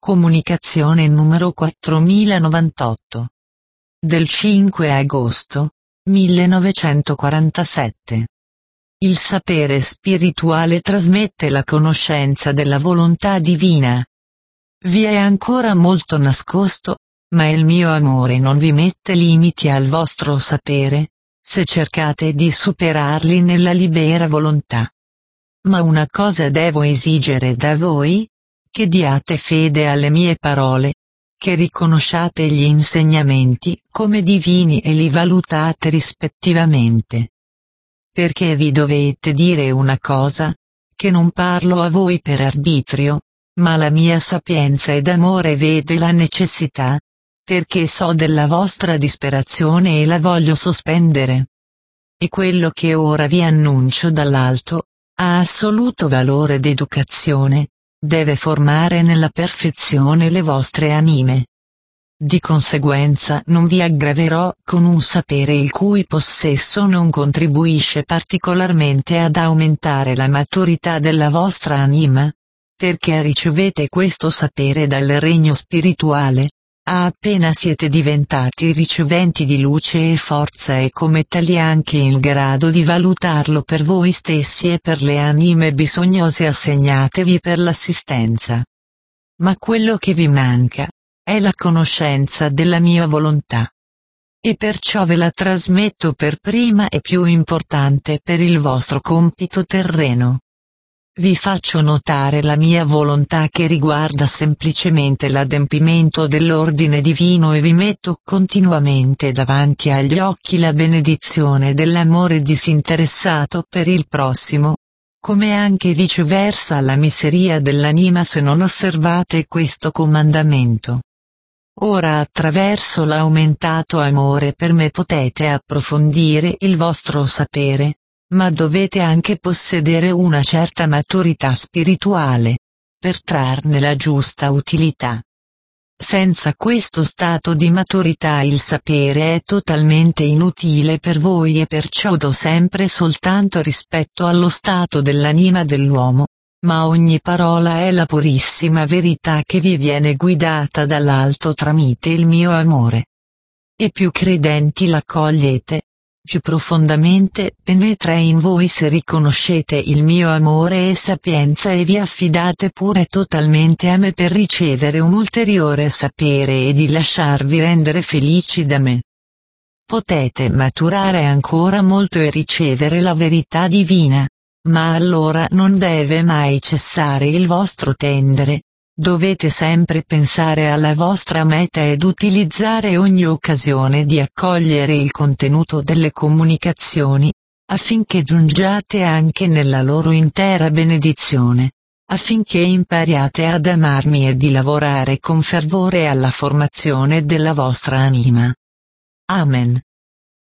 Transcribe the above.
Comunicazione numero 4098. Del 5 agosto 1947. Il sapere spirituale trasmette la conoscenza della volontà divina. Vi è ancora molto nascosto, ma il mio amore non vi mette limiti al vostro sapere, se cercate di superarli nella libera volontà. Ma una cosa devo esigere da voi: che diate fede alle mie parole, che riconosciate gli insegnamenti come divini e li valutate rispettivamente. Perché vi dovete dire una cosa, che non parlo a voi per arbitrio, ma la mia sapienza ed amore vede la necessità, perché so della vostra disperazione e la voglio sospendere. E quello che ora vi annuncio dall'alto ha assoluto valore d'educazione, deve formare nella perfezione le vostre anime. Di conseguenza non vi aggraverò con un sapere il cui possesso non contribuisce particolarmente ad aumentare la maturità della vostra anima, perché ricevete questo sapere dal regno spirituale, appena siete diventati riceventi di luce e forza e come tali anche in grado di valutarlo per voi stessi e per le anime bisognose assegnatevi per l'assistenza. Ma quello che vi manca è la conoscenza della mia volontà. E perciò ve la trasmetto per prima e più importante per il vostro compito terreno. Vi faccio notare la mia volontà che riguarda semplicemente l'adempimento dell'ordine divino e vi metto continuamente davanti agli occhi la benedizione dell'amore disinteressato per il prossimo, come anche viceversa la miseria dell'anima se non osservate questo comandamento. Ora attraverso l'aumentato amore per me potete approfondire il vostro sapere, ma dovete anche possedere una certa maturità spirituale, per trarne la giusta utilità. Senza questo stato di maturità il sapere è totalmente inutile per voi e perciò do sempre soltanto rispetto allo stato dell'anima dell'uomo, ma ogni parola è la purissima verità che vi viene guidata dall'alto tramite il mio amore. E più credenti la cogliete, più profondamente penetra in voi se riconoscete il mio amore e sapienza e vi affidate pure totalmente a me per ricevere un ulteriore sapere e di lasciarvi rendere felici da me. Potete maturare ancora molto e ricevere la verità divina, ma allora non deve mai cessare il vostro tendere. Dovete sempre pensare alla vostra meta ed utilizzare ogni occasione di accogliere il contenuto delle comunicazioni, affinché giungiate anche nella loro intera benedizione, affinché impariate ad amarmi e di lavorare con fervore alla formazione della vostra anima. Amen.